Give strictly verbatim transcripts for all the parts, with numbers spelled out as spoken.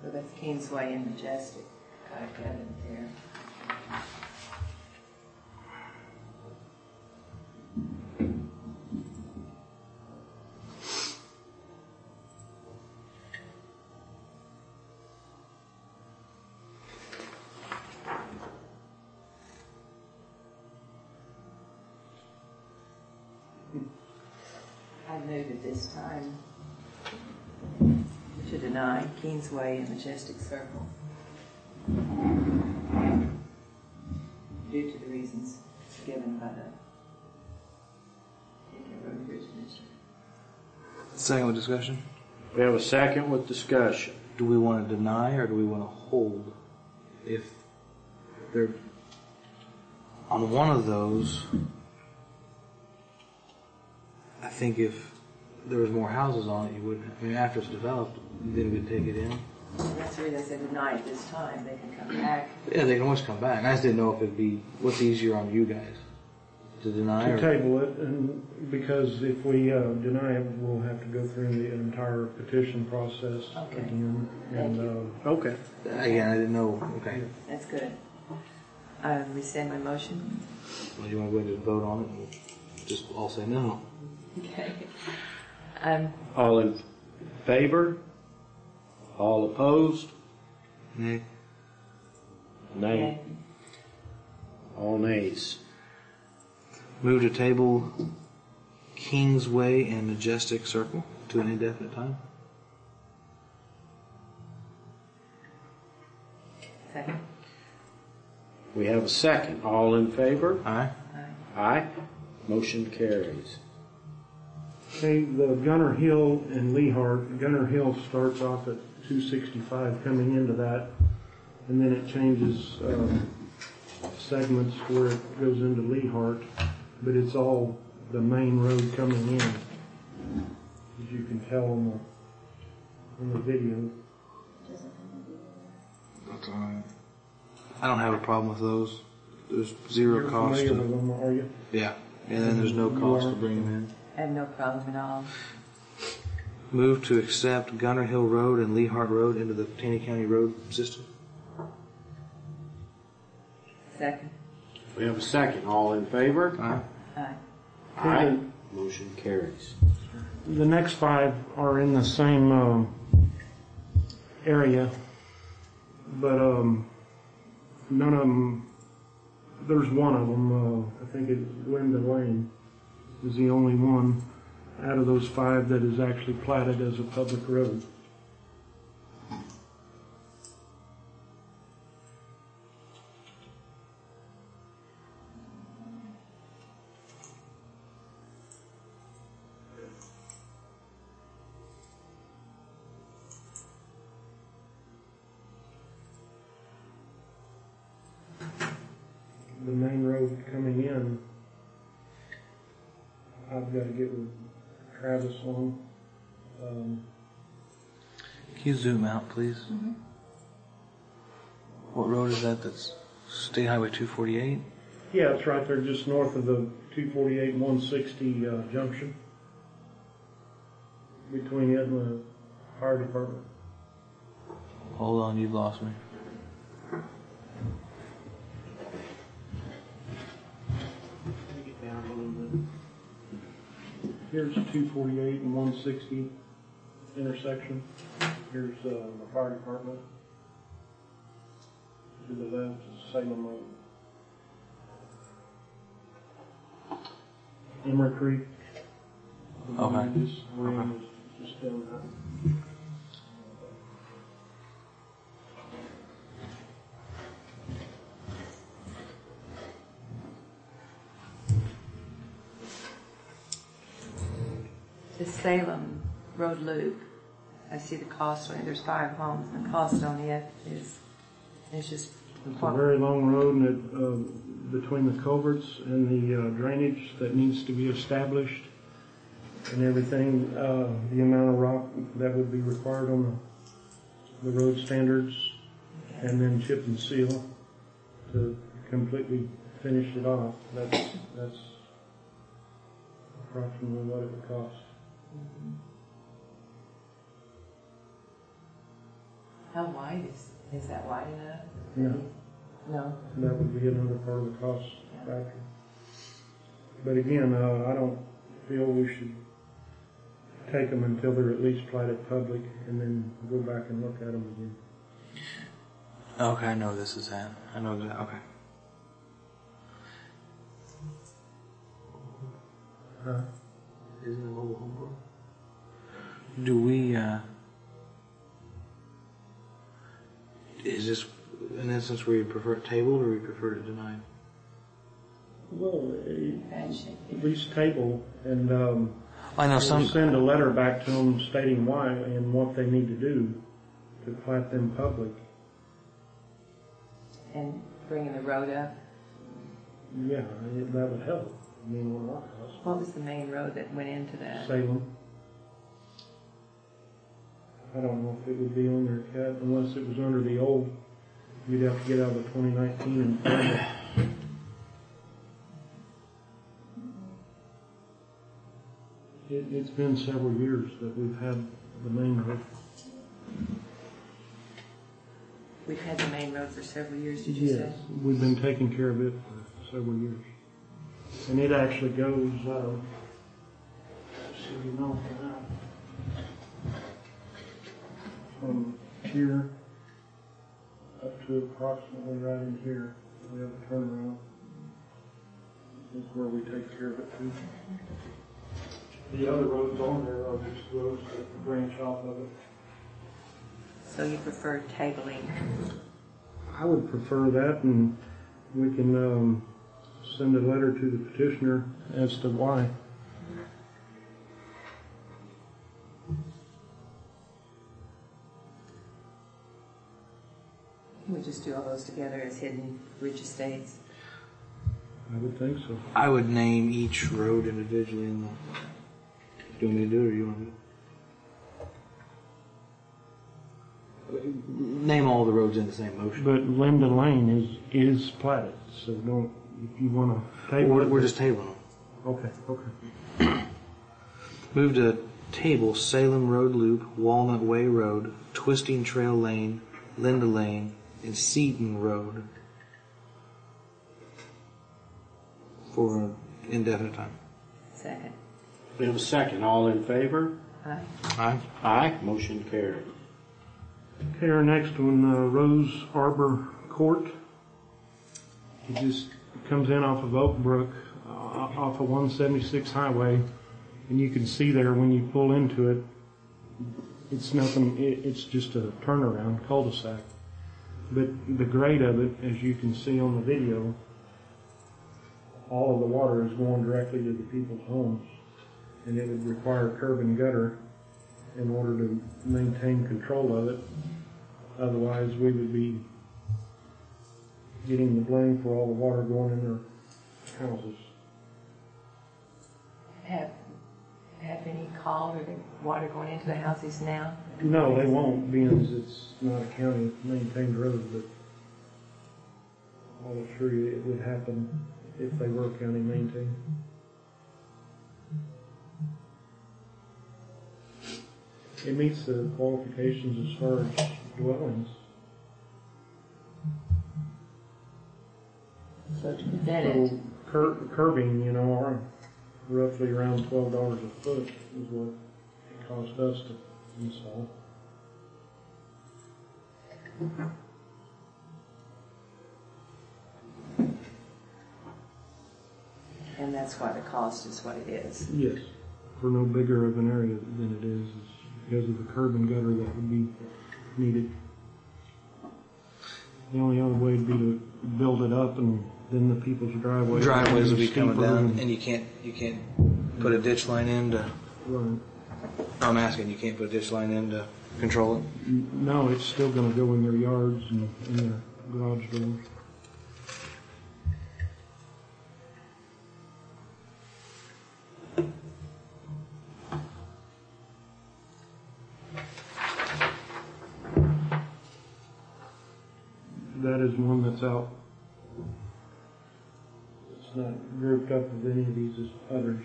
So that's Kingsway and Majestic. I've got it there. I move at this time to deny Kingsway and Majestic Circle due to the reasons given by the Indian Road Bridge Commission. Second with discussion. We have a second with discussion. Do we want to deny or do we want to hold? If they're on one of those, I think if there was more houses on it, you wouldn't. I mean, after it's developed, then we'd take it in. That's the reason I said deny at this time. They can come back. Yeah, they can always come back. I just didn't know if it'd be what's easier on you guys to deny To or table it, and because if we uh, deny it, we'll have to go through the entire petition process Okay. again. And uh, Okay. again, I didn't know. Okay, That's good. I rescind my motion. well, you want to go ahead and vote on it, and we'll just all say no. Okay. Um, All in favor? All opposed? Nay. Nay. okay. All nays. Move to table Kingsway and Majestic Circle to an indefinite time. Second. We have a second. All in favor? Aye. Aye. Aye. Motion carries. okay, the Gunner Hill and Lehart, Gunner Hill starts off at two sixty-five coming into that, and then it changes um, segments where it goes into Lehart, but it's all the main road coming in, as you can tell on the on the video. That's all right. I don't have a problem with those. There's zero You're cost. familiar To, with them, are you? yeah, and then there's no You cost are? to bring them in. I have no problem at all. Move to accept Gunner Hill Road and Lehart Road into the Taney County road system. Second. We have a second. All in favor? Aye. Aye. Aye. Motion carries. The next five are in the same um, area, but um, none of them, there's one of them, uh, I think it's Linda Lane is the only one out of those five that is actually platted as a public road. The main road coming in, I've got to get with Travis on. Um, Can you zoom out, please? Mm-hmm. What road is that? That's State Highway two forty-eight? yeah, it's right there just north of the two forty-eight and one sixty uh, junction, between it and the fire department. Hold on, you've lost me. Take it down a little bit. Here's two forty-eight and one sixty intersection. Here's uh, the fire department. To the left is Salem Road. Emer Creek. The Okay. one we just ran Okay. is just down that. The Salem Road Loop. I see the cost on it. There's five homes, and the cost on it is, it's just. It's a very long road, and it, uh, between the culverts and the uh, drainage that needs to be established and everything, uh, the amount of rock that would be required on the, the road standards, and then chip and seal to completely finish it off. That's, that's approximately what it would cost. How wide is, is that wide enough? Yeah. No? That would be another part of the cost factor. But again, uh, I don't feel we should take them until they're at least platted public and then go back and look at them again. Okay, I know this is at. I know that. Okay. Huh? Isn't it mobile home park? Do we, uh, is this an instance where you prefer it tabled or you prefer it denied? Well, eh, Bad shape. at least table and um, I know we'll some. send a letter back to them stating why and what they need to do to plat them public. And bringing the road up. Yeah, it, that would help. I mean, on our house. What was the main road that went into that? Salem. I don't know if it would be on their cut unless it was under the old. You'd have to get out of the twenty nineteen and find it. it. It's been several years that we've had the main road. We've had the main road for several years, did you say? Yes, we've been taking care of it for several years. And it actually goes, uh, so you know, from here up to approximately right in here, we have a turnaround. This is where we take care of it too. The other roads on there are just roads that branch off of it. So you prefer tabling? I would prefer that, and we can um, send a letter to the petitioner as to why. We just do all those together as Hidden Ridge Estates. I would think so. I would name each road individually in the. Do you want me to do it or you want me to? Name all the roads in the same motion. But Linda Lane is is platted, so don't, if you want to table We're, it. we're just tabling them. Okay, okay. Move to table Salem Road Loop, Walnut Way Road, Twisting Trail Lane, Linda Lane, and Seaton Road for an indefinite time. Second. We have a second. All in favor? Aye. Aye. Aye. Motion carried. Okay, our next one, uh, Rose Arbor Court. It just comes in off of Oak Brook, uh, off of one seventy-six highway, and you can see there when you pull into it, it's nothing, it, it's just a turnaround cul-de-sac. But the grade of it, as you can see on the video, all of the water is going directly to the people's homes, and it would require curb and gutter in order to maintain control of it. Otherwise, we would be getting the blame for all the water going in their houses. Have, have any call or the water going into the houses now? No, they won't, being as it's not a county maintained road, but I'll assure you it would happen if they were county maintained. It meets the qualifications as far as dwellings. So to prevent it, So cur- curbing, you know, are roughly around twelve dollars a foot is what it cost us to install. and that's why the cost is what it is. Yes, for no bigger of an area than it is, is because of the curb and gutter that would be needed. The only other way would be to build it up and then the people's driveways. Driveways will be steeper coming down, and- and you can't you can't put a ditch line in to. Right. I'm asking, you can't put a ditch line in to control it. No, it's still gonna go in their yards and in their garage doors. That is one that's out. It's not grouped up with any of these as others.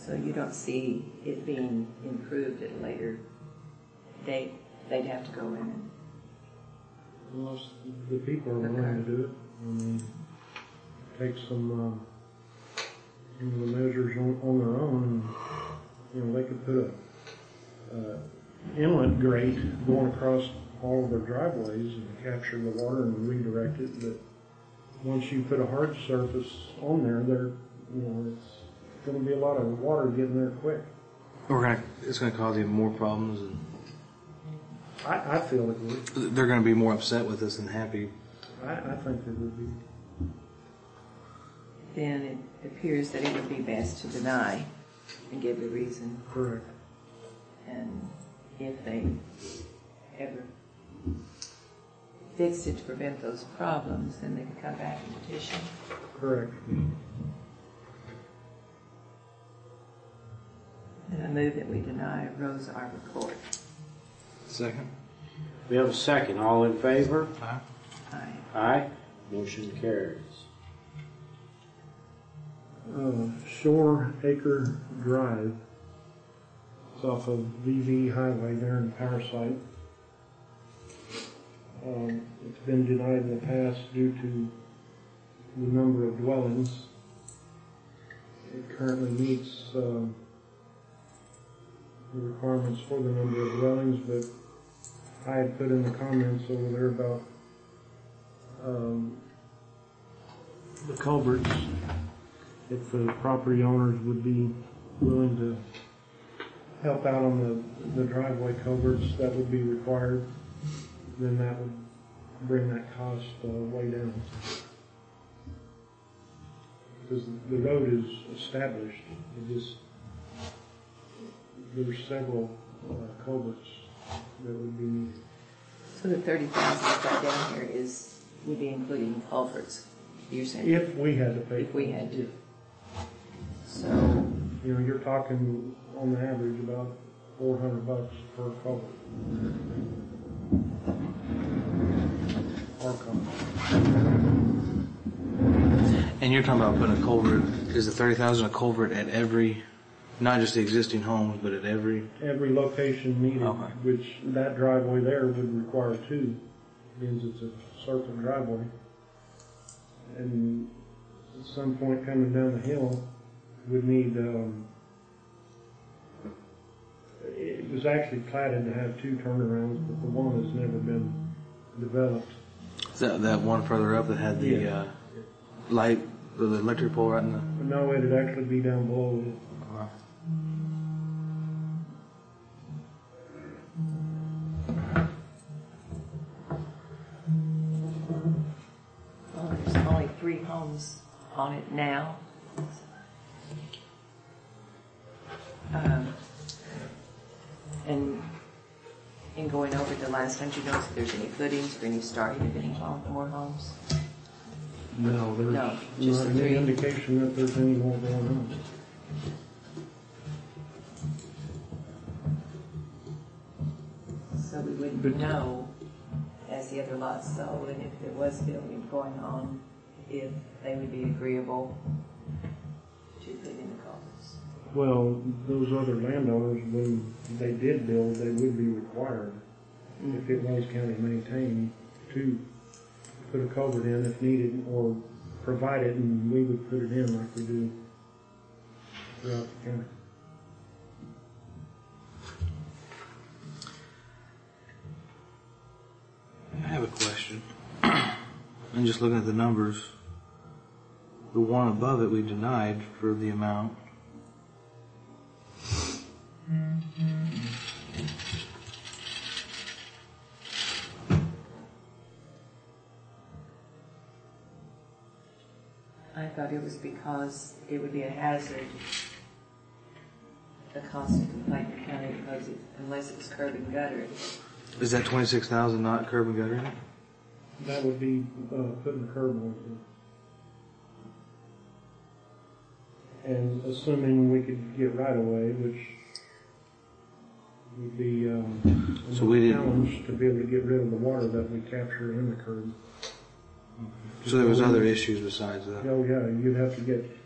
So you don't see it being improved at a later date? They'd have to go in and... Unless the people are willing to do it. I mean, take some, uh, you know, the measures on, on their own, and, you know, they could put a, uh, inlet grate going across all of their driveways and capture the water and redirect it, but once you put a hard surface on there, there, you know, it's going to be a lot of water getting there quick. We're gonna, it's going to cause even more problems, and I, I feel it would. they're going to be more upset with us than happy. I, I think it would be. Then it appears that it would be best to deny and give a reason. Correct. And if they ever fixed it to prevent those problems, then they could come back and petition. Correct. And I move that we deny Rose Arbor Court. Second. We have a second. All in favor? Aye. Aye. Aye. Motion carries. Uh, Shore Acre Drive. It's off of V V Highway there in Powersite. Um, it's been denied in the past due to the number of dwellings. It currently meets um, the requirements for the number of dwellings, but I had put in the comments over there about um, the culverts. If the property owners would be willing to help out on the, the driveway culverts that would be required, then that would bring that cost uh, way down. Because the road is established, it just, there's several uh, culverts that would be needed. So the thirty thousand that's got down here is, would be including culverts, you're saying? If we had to pay. If we had to. So, You know, you're talking on the average about four hundred bucks per culvert. Our culvert. And you're talking about putting a culvert, is the thirty thousand a culvert at every, not just the existing homes, but at every? Every location needed, Okay. which that driveway there would require two, because it's a circle driveway. And at some point coming down the hill, would need, um, it was actually platted to have two turnarounds, but the one has never been developed. Is that, that one further up that had the Yeah. uh, light, the electric pole right in the? But no, it'd actually be down below it. Wow. well, there's only three homes on it now. Um, and in going over the last time, do you know if there's any footings or any starting of any home, more homes? No, there's No, not just the any three. indication that there's any more going on. So we wouldn't But- know as the other lots sold, and if there was building going on, if they would be agreeable to put in the culverts. Well, those other landowners, when they did build, they would be required, if it was county maintained, to put a culvert in if needed, or provide it, and we would put it in like we do throughout the county. I have a question. I'm just looking at the numbers. The one above it we denied for the amount. I thought it was because it would be a hazard, the constant complaint in the county, because it, unless it was curb and gutter. Is that twenty-six thousand not curb and gutter in it? That would be uh, putting a curb on it. And assuming we could get right away, which would be um, a So we didn't- challenge to be able to get rid of the water that we capture in the curb. So there was other issues besides that. Oh yeah, you'd have to get